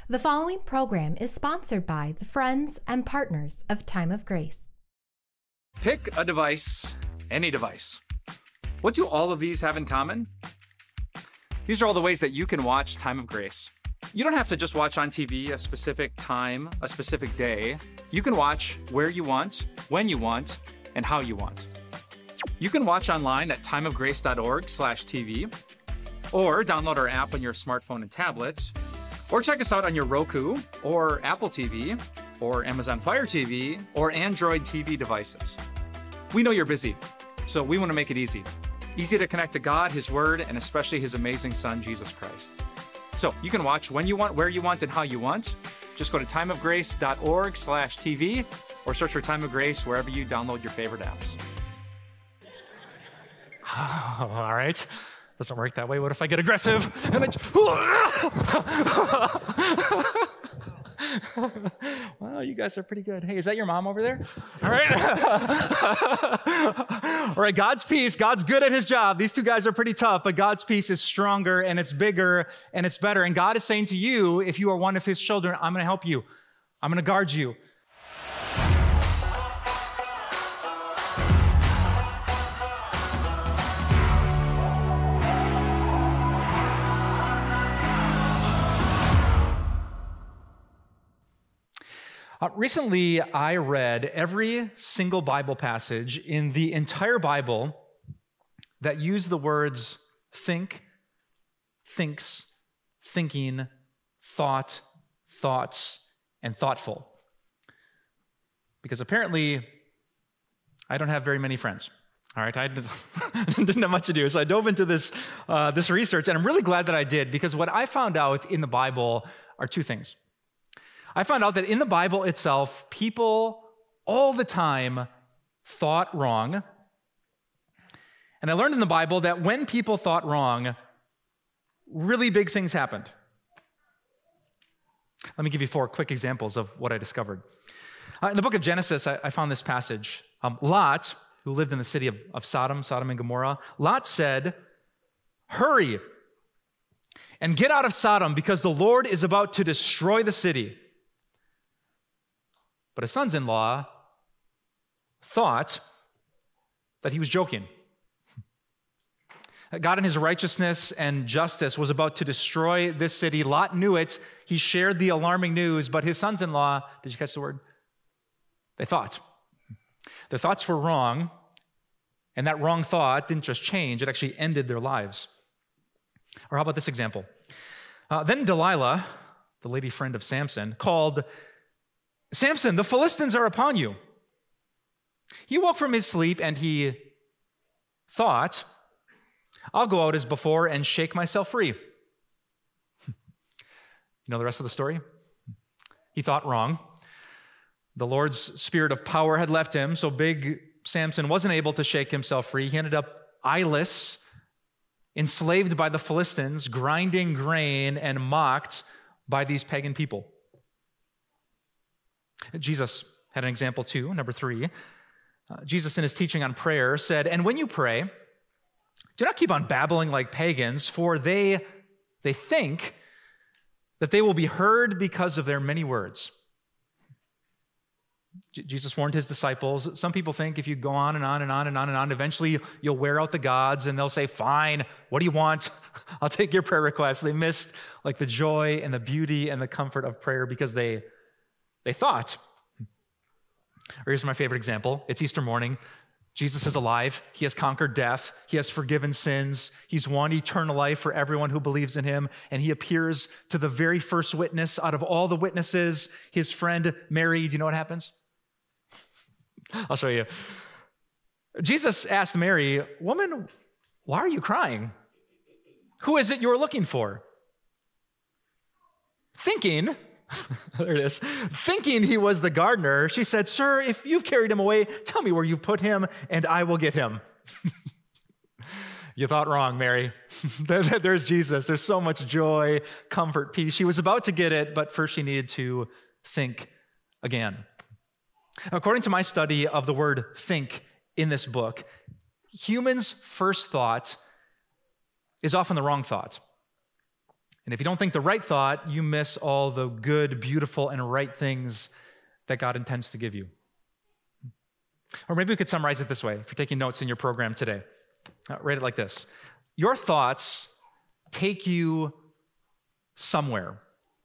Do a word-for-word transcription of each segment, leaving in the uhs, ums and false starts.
The following program is sponsored by the friends and partners of Time of Grace. Pick a device, any device. What do all of these have in common? These are all the ways that you can watch Time of Grace. You don't have to just watch on T V a specific time, a specific day. You can watch where you want, when you want, and how you want. You can watch online at timeofgrace.org slash TV, or download our app on your smartphone and tablet, or check us out on your Roku, or Apple T V, or Amazon Fire T V, or Android T V devices. We know you're busy, so we want to make it easy. Easy to connect to God, His Word, and especially His amazing Son, Jesus Christ. So you can watch when you want, where you want, and how you want. Just go to timeofgrace.org slash TV, or search for Time of Grace wherever you download your favorite apps. All right. Doesn't work that way. What if I get aggressive? And I just... Wow, you guys are pretty good. Hey, is that your mom over there? All right. All right, God's peace. God's good at his job. These two guys are pretty tough, but God's peace is stronger and it's bigger and it's better. And God is saying to you, if you are one of his children, I'm going to help you. I'm going to guard you. Uh, recently, I read every single Bible passage in the entire Bible that use the words think, thinks, thinking, thought, thoughts, and thoughtful. Because apparently, I don't have very many friends. All right, I didn't have much to do, so I dove into this, uh, this research, and I'm really glad that I did, because what I found out in the Bible are two things. I found out that in the Bible itself, people all the time thought wrong. And I learned in the Bible that when people thought wrong, really big things happened. Let me give you four quick examples of what I discovered. Uh, in the book of Genesis, I, I found this passage. Um, Lot, who lived in the city of, of Sodom, Sodom and Gomorrah, Lot said, "Hurry and get out of Sodom because the Lord is about to destroy the city." But his sons-in-law thought that he was joking. God in his righteousness and justice was about to destroy this city. Lot knew it. He shared the alarming news, but his sons-in-law, did you catch the word? They thought. Their thoughts were wrong, and that wrong thought didn't just change, it actually ended their lives. Or how about this example? Uh, then Delilah, the lady friend of Samson, called, "Samson, the Philistines are upon you." He woke from his sleep and he thought, "I'll go out as before and shake myself free." You know the rest of the story? He thought wrong. The Lord's spirit of power had left him, so big Samson wasn't able to shake himself free. He ended up eyeless, enslaved by the Philistines, grinding grain and mocked by these pagan people. Jesus had an example too, number three. Uh, Jesus in his teaching on prayer said, "And when you pray, do not keep on babbling like pagans, for they, they think that they will be heard because of their many words." J- Jesus warned his disciples, some people think if you go on and on and on and on and on, eventually you'll wear out the gods and they'll say, "Fine, what do you want? I'll take your prayer request." They missed like the joy and the beauty and the comfort of prayer because they They thought. Or here's my favorite example. It's Easter morning. Jesus is alive. He has conquered death. He has forgiven sins. He's won eternal life for everyone who believes in him. And he appears to the very first witness out of all the witnesses, his friend Mary. Do you know what happens? I'll show you. Jesus asked Mary, "Woman, why are you crying? Who is it you're looking for?" Thinking, there it is. Thinking he was the gardener, she said, "Sir, if you've carried him away, tell me where you've put him, and I will get him." You thought wrong, Mary. There's Jesus. There's so much joy, comfort, peace. She was about to get it, but first she needed to think again. According to my study of the word think in this book, humans' first thought is often the wrong thought. And if you don't think the right thought, you miss all the good, beautiful, and right things that God intends to give you. Or maybe we could summarize it this way, if you're taking notes in your program today. Uh, write it like this. Your thoughts take you somewhere.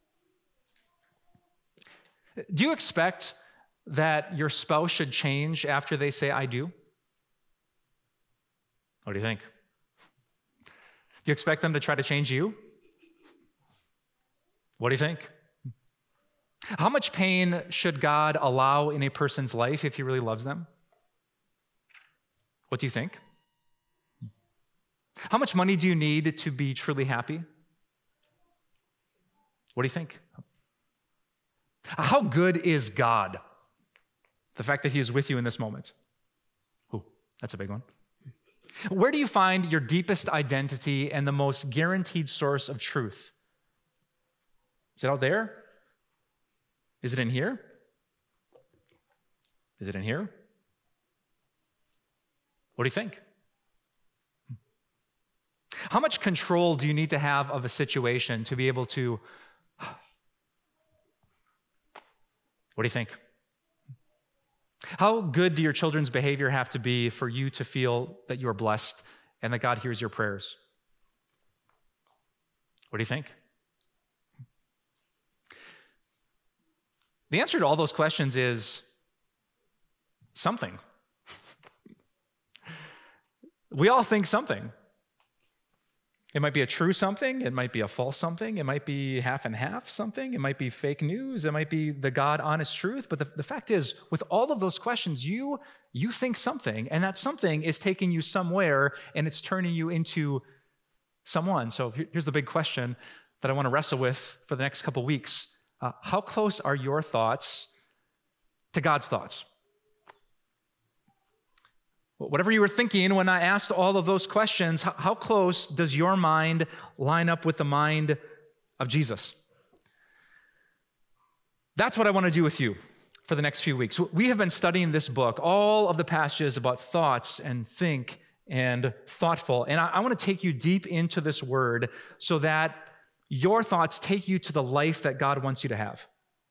Do you expect that your spouse should change after they say, I do? What do you think? Do you expect them to try to change you? What do you think? How much pain should God allow in a person's life if he really loves them? What do you think? How much money do you need to be truly happy? What do you think? How good is God? The fact that he is with you in this moment. Ooh, that's a big one. Where do you find your deepest identity and the most guaranteed source of truth? Is it out there? Is it in here? Is it in here? What do you think? How much control do you need to have of a situation to be able to... What do you think? How good do your children's behavior have to be for you to feel that you are blessed and that God hears your prayers? What do you think? The answer to all those questions is something. We all think something. It might be a true something. It might be a false something. It might be half and half something. It might be fake news. It might be the God honest truth. But the, the fact is, with all of those questions, you, you think something, and that something is taking you somewhere, and it's turning you into someone. So here, here's the big question that I want to wrestle with for the next couple weeks. Uh, how close are your thoughts to God's thoughts? Whatever you were thinking when I asked all of those questions, how, how close does your mind line up with the mind of Jesus? That's what I want to do with you for the next few weeks. We have been studying this book, all of the passages about thoughts and think and thoughtful. And I, I want to take you deep into this word so that your thoughts take you to the life that God wants you to have.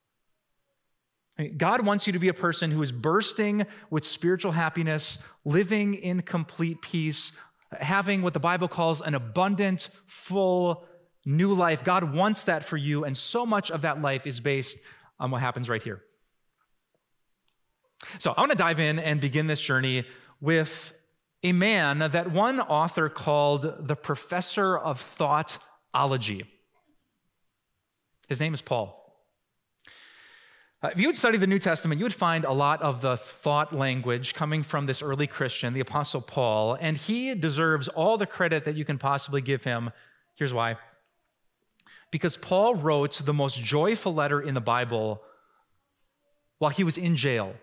God wants you to be a person who is bursting with spiritual happiness, living in complete peace, having what the Bible calls an abundant, full, new life. God wants that for you, and so much of that life is based on what happens right here. So I want to dive in and begin this journey with a man that one author called the professor of thoughtology. His name is Paul. Uh, if you would study the New Testament, you would find a lot of the thought language coming from this early Christian, the Apostle Paul, and he deserves all the credit that you can possibly give him. Here's why. Because Paul wrote the most joyful letter in the Bible while he was in jail.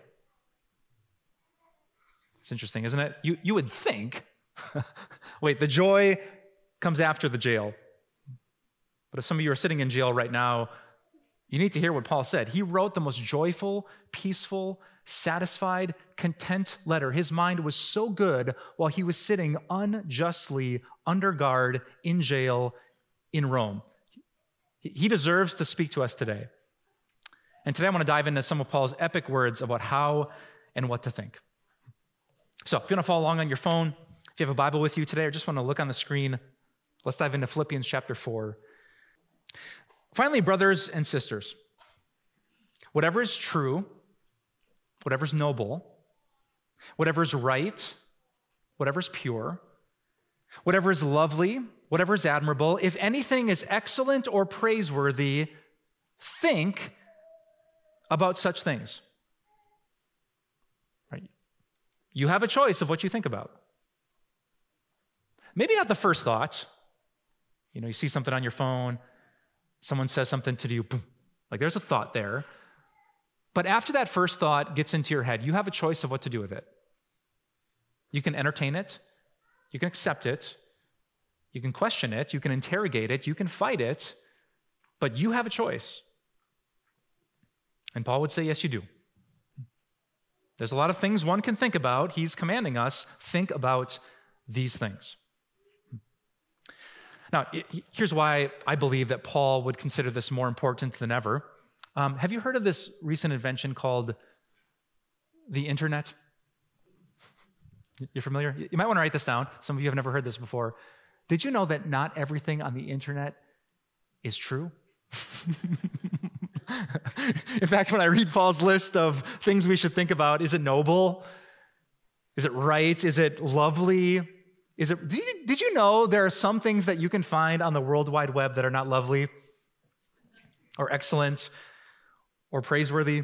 It's interesting, isn't it? You, you would think, wait, the joy comes after the jail. But if some of you are sitting in jail right now, you need to hear what Paul said. He wrote the most joyful, peaceful, satisfied, content letter. His mind was so good while he was sitting unjustly under guard in jail in Rome. He deserves to speak to us today. And today I want to dive into some of Paul's epic words about how and what to think. So if you want to follow along on your phone, if you have a Bible with you today, or just want to look on the screen, let's dive into Philippians chapter four. Finally, brothers and sisters, whatever is true, whatever is noble, whatever is right, whatever is pure, whatever is lovely, whatever is admirable, if anything is excellent or praiseworthy, think about such things. Right? You have a choice of what you think about. Maybe not the first thought. You know, you see something on your phone, someone says something to you, boom, like there's a thought there. But after that first thought gets into your head, you have a choice of what to do with it. You can entertain it. You can accept it. You can question it. You can interrogate it. You can fight it. But you have a choice. And Paul would say, yes, you do. There's a lot of things one can think about. He's commanding us, think about these things. Now, here's why I believe that Paul would consider this more important than ever. Um, have you heard of this recent invention called the internet? You're familiar? You might want to write this down. Some of you have never heard this before. Did you know that not everything on the internet is true? In fact, when I read Paul's list of things we should think about, is it noble? Is it right? Is it lovely? Is it? Did you, did you know there are some things that you can find on the World Wide Web that are not lovely or excellent or praiseworthy?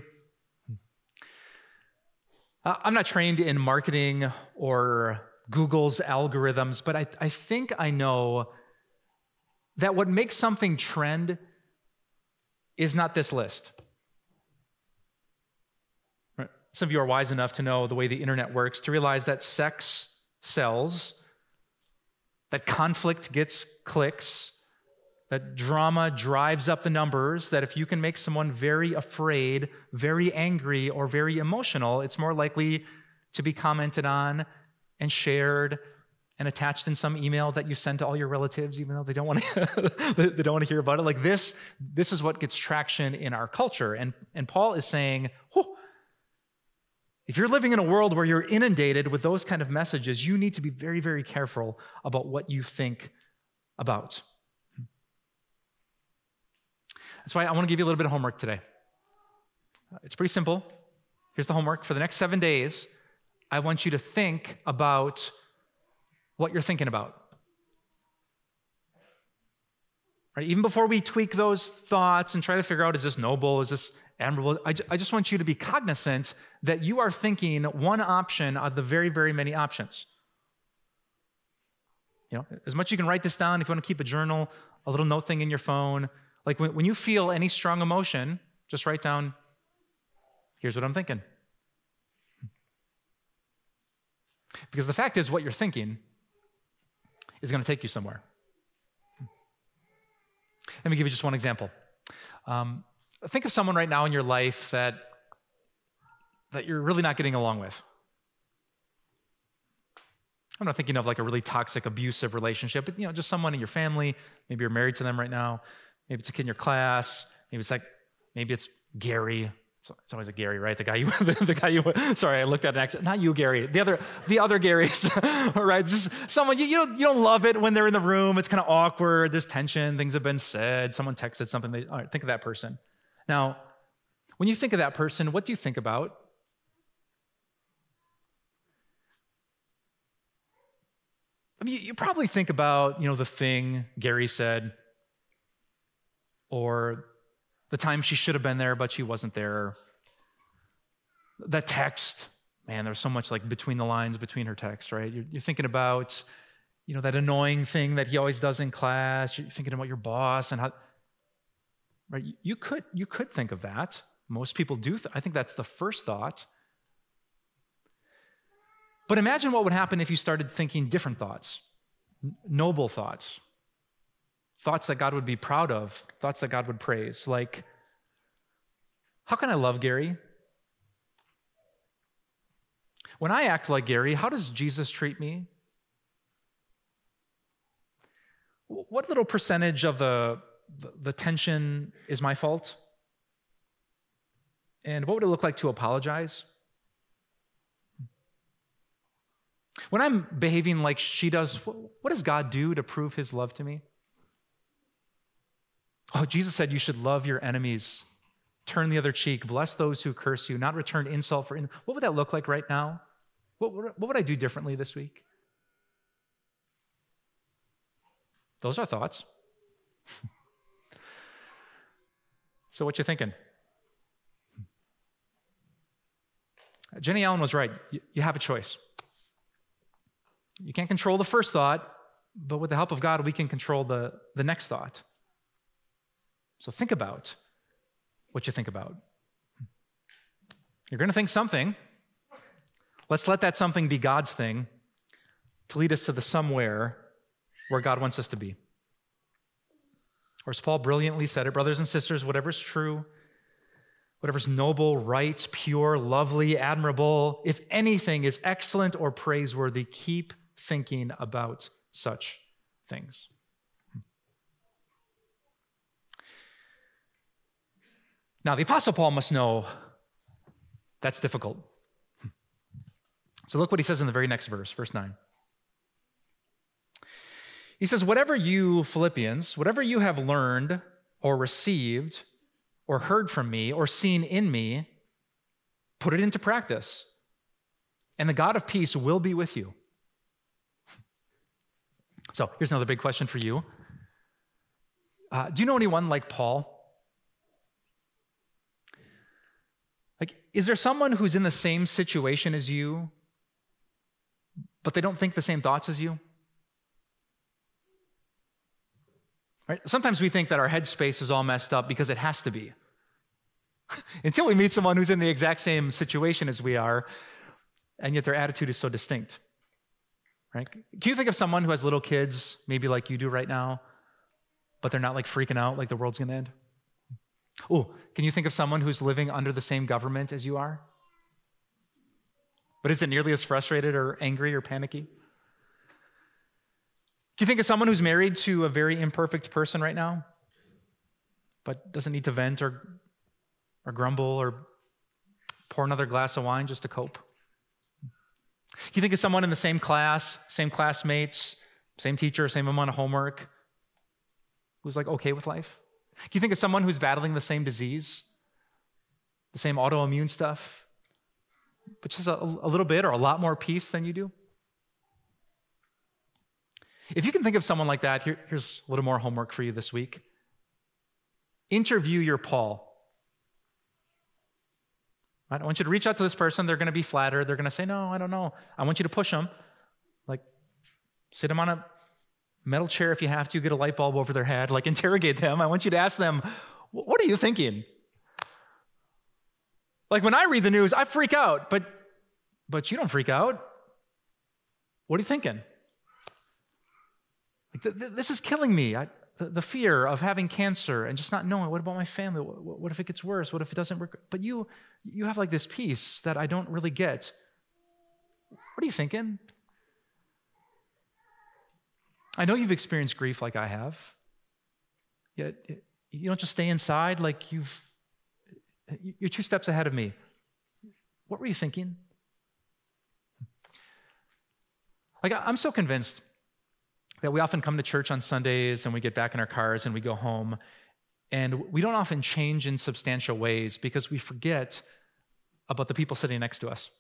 I'm not trained in marketing or Google's algorithms, but I, I think I know that what makes something trend is not this list. Right? Some of you are wise enough to know the way the internet works, to realize that sex sells, that conflict gets clicks, that drama drives up the numbers, that if you can make someone very afraid, very angry, or very emotional, it's more likely to be commented on and shared and attached in some email that you send to all your relatives, even though they don't want to they don't want to hear about it. Like this, this is what gets traction in our culture. And, and Paul is saying, whew, if you're living in a world where you're inundated with those kind of messages, you need to be very, very careful about what you think about. That's why I want to give you a little bit of homework today. It's pretty simple. Here's the homework. For the next seven days, I want you to think about what you're thinking about. Right? Even before we tweak those thoughts and try to figure out, is this noble, is this admirable, I, I just want you to be cognizant that you are thinking one option of the very, very many options. You know, as much as you can write this down, if you want to keep a journal, a little note thing in your phone, like when, when you feel any strong emotion, just write down, here's what I'm thinking. Because the fact is, what you're thinking is going to take you somewhere. Let me give you just one example. Um, think of someone right now in your life that, that you're really not getting along with. I'm not thinking of like a really toxic, abusive relationship, but you know, just someone in your family. Maybe you're married to them right now. Maybe it's a kid in your class. Maybe it's like, maybe it's Gary. It's always a Gary, right? The guy you, the, the guy you. Sorry, I looked at an accent. Not you, Gary. The other, the other Garys, right? Just someone you, you don't, you don't love it when they're in the room. It's kind of awkward. There's tension. Things have been said. Someone texted something. They, all right, think of that person. Now, when you think of that person, what do you think about? I mean, you, you probably think about, you know, the thing Gary said, or the time she should have been there, but she wasn't there. That text, man, there's so much like between the lines, between her text, right? You're, you're thinking about, you know, that annoying thing that he always does in class. You're thinking about your boss and how, right? You could, you could think of that. Most people do. Th- I think that's the first thought. But imagine what would happen if you started thinking different thoughts, n- noble thoughts. Thoughts that God would be proud of, thoughts that God would praise, like, how can I love Gary? When I act like Gary, how does Jesus treat me? What little percentage of the, the, the tension is my fault? And what would it look like to apologize? When I'm behaving like she does, what does God do to prove his love to me? Oh, Jesus said you should love your enemies, turn the other cheek, bless those who curse you, not return insult for insult. What would that look like right now? What, what would I do differently this week? Those are thoughts. So what you thinking? Jenny Allen was right. You, you have a choice. You can't control the first thought, but with the help of God, we can control the, the next thought. So think about what you think about. You're going to think something. Let's let that something be God's thing to lead us to the somewhere where God wants us to be. Or as Paul brilliantly said it, brothers and sisters, whatever's true, whatever's noble, right, pure, lovely, admirable, if anything is excellent or praiseworthy, keep thinking about such things. Now, the Apostle Paul must know that's difficult. So look what he says in the very next verse, verse nine. He says, whatever you, Philippians, whatever you have learned or received or heard from me or seen in me, put it into practice, and the God of peace will be with you. So here's another big question for you. Uh, do you know anyone like Paul? Like, is there someone who's in the same situation as you, but they don't think the same thoughts as you? Right? Sometimes we think that our headspace is all messed up because it has to be. Until we meet someone who's in the exact same situation as we are, and yet their attitude is so distinct. Right? Can you think of someone who has little kids, maybe like you do right now, but they're not like freaking out like the world's going to end? Oh, can you think of someone who's living under the same government as you are, but isn't nearly as frustrated or angry or panicky? Can you think of someone who's married to a very imperfect person right now, but doesn't need to vent or, or grumble or pour another glass of wine just to cope? Can you think of someone in the same class, same classmates, same teacher, same amount of homework, who's like okay with life? Can you think of someone who's battling the same disease, the same autoimmune stuff, but just a, a little bit or a lot more peace than you do? If you can think of someone like that, here, here's a little more homework for you this week. Interview your Paul. Right? I want you to reach out to this person. They're going to be flattered. They're going to say, no, I don't know. I want you to push them. Like, sit them on a metal chair if you have to, get a light bulb over their head, like interrogate them. I want you to ask them, what are you thinking? Like when I read the news, I freak out, but, but you don't freak out. What are you thinking? Like, th- th- this is killing me. I, the, the fear of having cancer and just not knowing, what about my family? What, what if it gets worse? What if it doesn't work? But you, you have like this peace that I don't really get. What are you thinking? I know you've experienced grief like I have, yet you don't just stay inside like you've, you're two steps ahead of me. What were you thinking? Like, I'm so convinced that we often come to church on Sundays and we get back in our cars and we go home, and we don't often change in substantial ways because we forget about the people sitting next to us.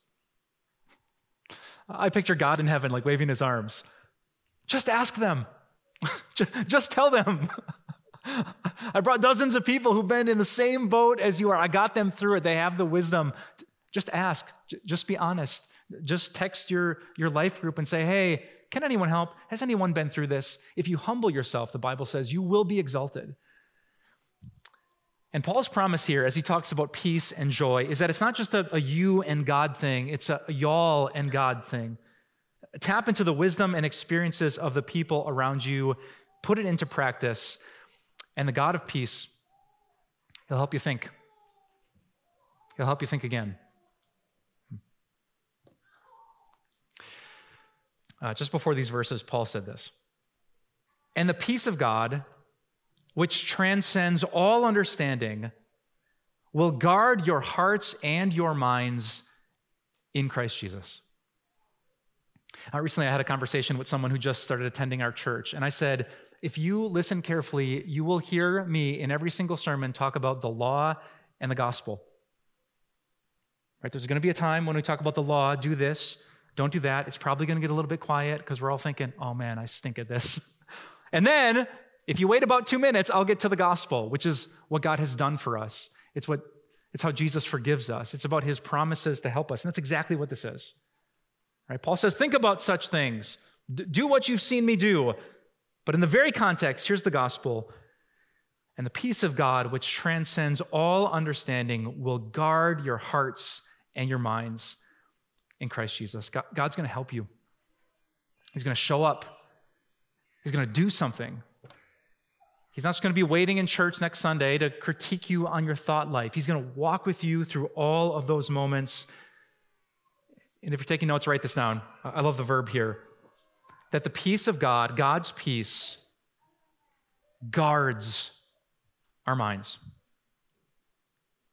I picture God in heaven like waving his arms. Just ask them. just, just tell them. I brought dozens of people who've been in the same boat as you are. I got them through it. They have the wisdom. Just ask. Just be honest. Just text your, your life group and say, hey, can anyone help? Has anyone been through this? If you humble yourself, the Bible says, you will be exalted. And Paul's promise here, as he talks about peace and joy, is that it's not just a, a you and God thing. It's a, a y'all and God thing. Tap into the wisdom and experiences of the people around you. Put it into practice. And the God of peace, he'll help you think. He'll help you think again. Uh, just before these verses, Paul said this. And the peace of God, which transcends all understanding, will guard your hearts and your minds in Christ Jesus. Uh, recently, I had a conversation with someone who just started attending our church, and I said, if you listen carefully, you will hear me in every single sermon talk about the law and the gospel. Right? There's going to be a time when we talk about the law, do this, don't do that. It's probably going to get a little bit quiet because we're all thinking, oh man, I stink at this. And then, if you wait about two minutes, I'll get to the gospel, which is what God has done for us. It's what it's how Jesus forgives us. It's about his promises to help us. And that's exactly what this is. Right? Paul says, think about such things. D- do what you've seen me do. But in the very context, here's the gospel. And the peace of God, which transcends all understanding, will guard your hearts and your minds in Christ Jesus. God, God's going to help you. He's going to show up. He's going to do something. He's not just going to be waiting in church next Sunday to critique you on your thought life. He's going to walk with you through all of those moments. And if you're taking notes, write this down. I love the verb here. That the peace of God, God's peace, guards our minds.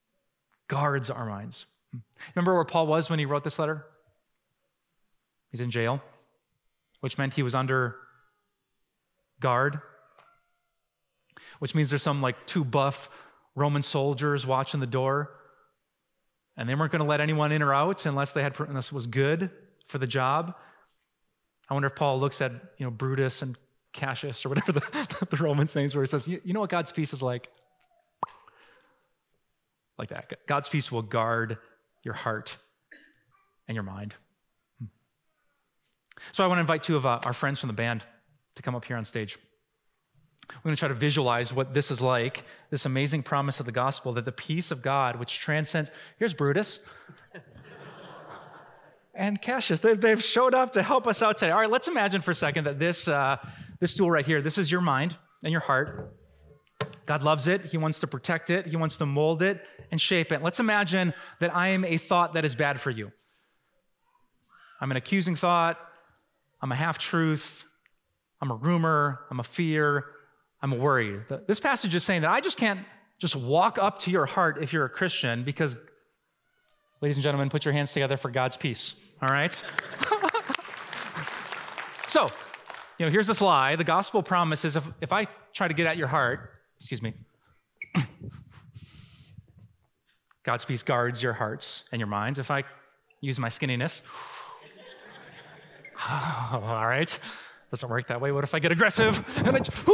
guards our minds. Remember where Paul was when he wrote this letter? He's in jail, which meant he was under guard, which means there's some like two buff Roman soldiers watching the door, and they weren't going to let anyone in or out unless they had unless it was good for the job. I wonder if Paul looks at, you know, Brutus and Cassius or whatever the, the Romans' names were. He says, you, you know what God's peace is like? Like that. God's peace will guard your heart and your mind. So I want to invite two of uh, our friends from the band to come up here on stage. We're going to try to visualize what this is like, this amazing promise of the gospel, that the peace of God, which transcends... Here's Brutus. And Cassius, they, they've showed up to help us out today. All right, let's imagine for a second that this, uh, this stool right here, this is your mind and your heart. God loves it. He wants to protect it. He wants to mold it and shape it. Let's imagine that I am a thought that is bad for you. I'm an accusing thought. I'm a half-truth. I'm a rumor. I'm a fear. I'm a worry. This passage is saying that I just can't just walk up to your heart if you're a Christian because, ladies and gentlemen, put your hands together for God's peace, all right? So, you know, here's this lie. The gospel promise is if, if I try to get at your heart, excuse me, God's peace guards your hearts and your minds. If I use my skinniness, all right, doesn't work that way. What if I get aggressive? And I just,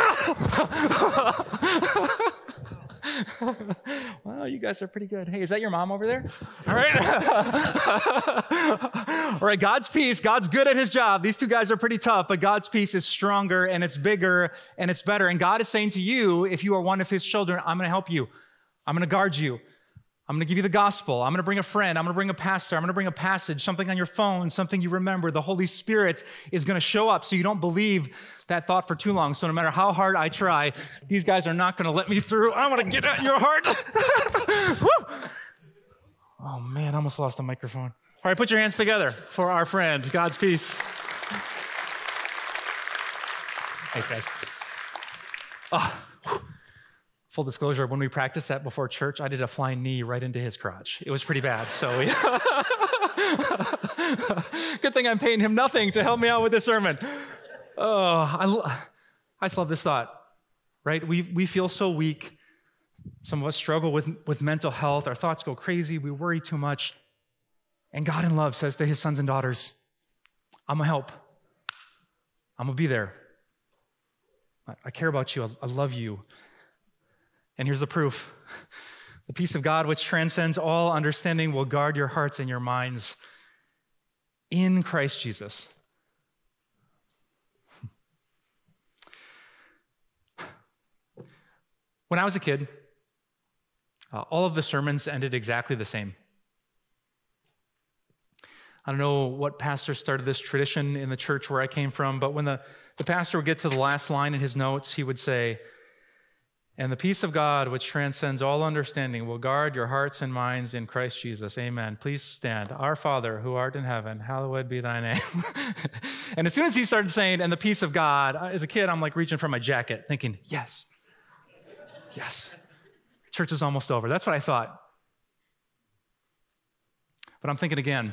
wow, you guys are pretty good. Hey, is that your mom over there? All right. All right, God's peace. God's good at his job. These two guys are pretty tough, but God's peace is stronger and it's bigger and it's better. And God is saying to you, if you are one of his children, I'm going to help you. I'm going to guard you. I'm going to give you the gospel. I'm going to bring a friend. I'm going to bring a pastor. I'm going to bring a passage, something on your phone, something you remember. The Holy Spirit is going to show up so you don't believe that thought for too long. So no matter how hard I try, these guys are not going to let me through. I want to get at your heart. Oh, man, I almost lost the microphone. All right, put your hands together for our friends. God's peace. Thanks, guys. Oh. Full disclosure, when we practiced that before church, I did a flying knee right into his crotch. It was pretty bad, so we... Good thing I'm paying him nothing to help me out with this sermon. Oh, I, lo- I just love this thought, right? We, we feel so weak. Some of us struggle with, with mental health. Our thoughts go crazy. We worry too much. And God in love says to his sons and daughters, I'm going to help. I'm going to be there. I, I care about you. I, I love you. And here's the proof. The peace of God, which transcends all understanding, will guard your hearts and your minds in Christ Jesus. When I was a kid, uh, all of the sermons ended exactly the same. I don't know what pastor started this tradition in the church where I came from, but when the, the pastor would get to the last line in his notes, he would say, and the peace of God, which transcends all understanding, will guard your hearts and minds in Christ Jesus. Amen. Please stand. Our Father, who art in heaven, hallowed be thy name. And as soon as he started saying, and the peace of God, as a kid, I'm like reaching for my jacket, thinking, yes, yes. Church is almost over. That's what I thought. But I'm thinking again,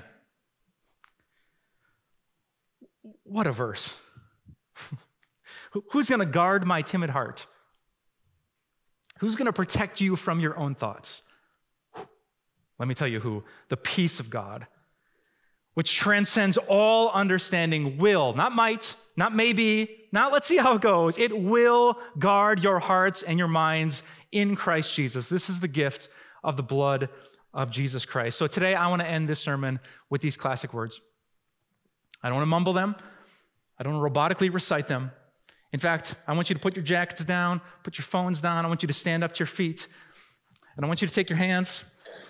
what a verse. Who's going to guard my timid heart? Who's going to protect you from your own thoughts? Let me tell you who. The peace of God, which transcends all understanding, will, not might, not maybe, not let's see how it goes. It will guard your hearts and your minds in Christ Jesus. This is the gift of the blood of Jesus Christ. So today I want to end this sermon with these classic words. I don't want to mumble them. I don't want to robotically recite them. In fact, I want you to put your jackets down, put your phones down. I want you to stand up to your feet. And I want you to take your hands.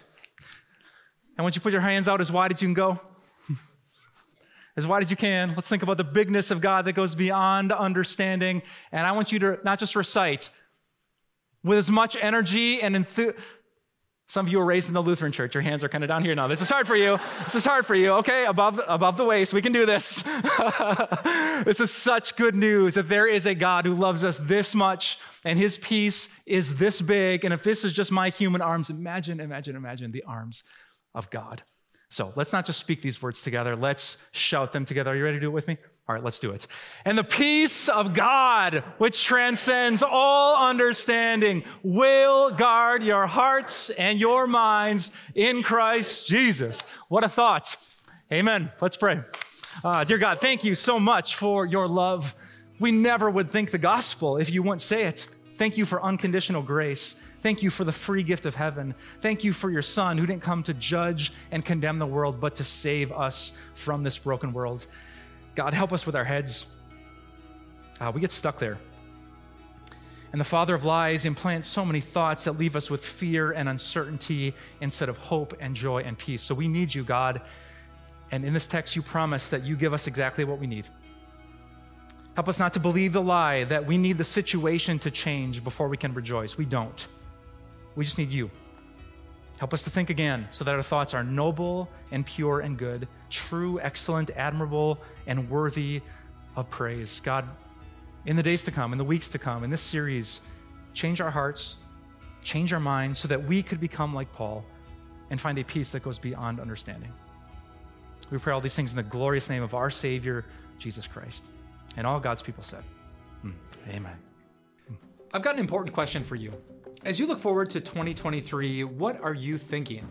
I want you to put your hands out as wide as you can go. As wide as you can. Let's think about the bigness of God that goes beyond understanding. And I want you to not just recite with as much energy and enthusiasm. Some of you were raised in the Lutheran church. Your hands are kind of down here now. This is hard for you. This is hard for you. Okay, above, above the waist. We can do this. This is such good news that there is a God who loves us this much, and his peace is this big. And if this is just my human arms, imagine, imagine, imagine the arms of God. So let's not just speak these words together. Let's shout them together. Are you ready to do it with me? All right, let's do it. And the peace of God, which transcends all understanding, will guard your hearts and your minds in Christ Jesus. What a thought. Amen. Let's pray. Uh, dear God, thank you so much for your love. We never would think the gospel if you wouldn't say it. Thank you for unconditional grace. Thank you for the free gift of heaven. Thank you for your Son who didn't come to judge and condemn the world, but to save us from this broken world. God, help us with our heads. Uh, we get stuck there. And the father of lies implants so many thoughts that leave us with fear and uncertainty instead of hope and joy and peace. So we need you, God. And in this text, you promise that you give us exactly what we need. Help us not to believe the lie that we need the situation to change before we can rejoice. We don't. We just need you. Help us to think again so that our thoughts are noble and pure and good, true, excellent, admirable, and worthy of praise. God, in the days to come, in the weeks to come, in this series, change our hearts, change our minds so that we could become like Paul and find a peace that goes beyond understanding. We pray all these things in the glorious name of our Savior, Jesus Christ. And all God's people said, mm, amen. I've got an important question for you. As you look forward to twenty twenty-three, what are you thinking?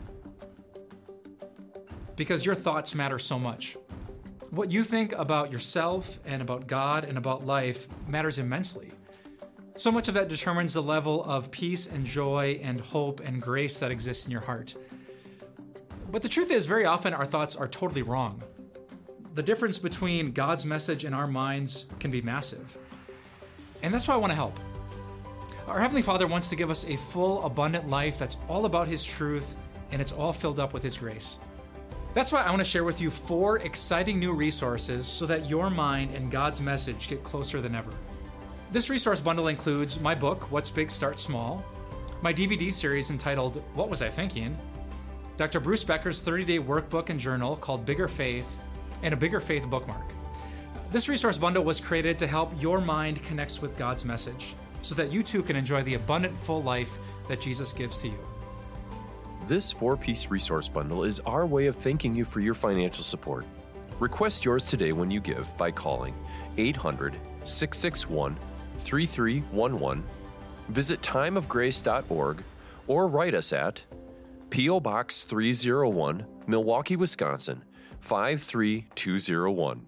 Because your thoughts matter so much. What you think about yourself and about God and about life matters immensely. So much of that determines the level of peace and joy and hope and grace that exists in your heart. But the truth is, very often our thoughts are totally wrong. The difference between God's message and our minds can be massive. And that's why I want to help. Our Heavenly Father wants to give us a full, abundant life that's all about His truth, and it's all filled up with His grace. That's why I want to share with you four exciting new resources so that your mind and God's message get closer than ever. This resource bundle includes my book, What's Big, Start Small, my D V D series entitled, What Was I Thinking?, Doctor Bruce Becker's thirty-day workbook and journal called Bigger Faith, and a Bigger Faith bookmark. This resource bundle was created to help your mind connect with God's message so that you too can enjoy the abundant, full life that Jesus gives to you. This four-piece resource bundle is our way of thanking you for your financial support. Request yours today when you give by calling eight hundred, six six one, three three one one, visit time of grace dot org, or write us at P O Box three oh one, Milwaukee, Wisconsin, five three two oh one.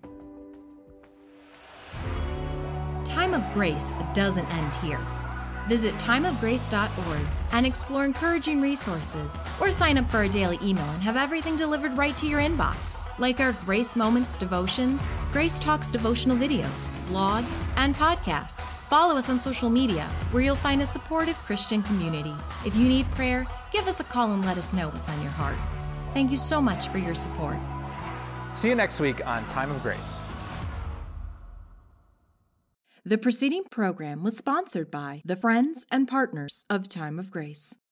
Time of Grace doesn't end here. Visit time of grace dot org and explore encouraging resources, or sign up for a daily email and have everything delivered right to your inbox, like our Grace Moments devotions, Grace Talks devotional videos, blog, and podcasts. Follow us on social media, where you'll find a supportive Christian community. If you need prayer, give us a call and let us know what's on your heart. Thank you so much for your support. See you next week on Time of Grace. The preceding program was sponsored by the friends and partners of Time of Grace.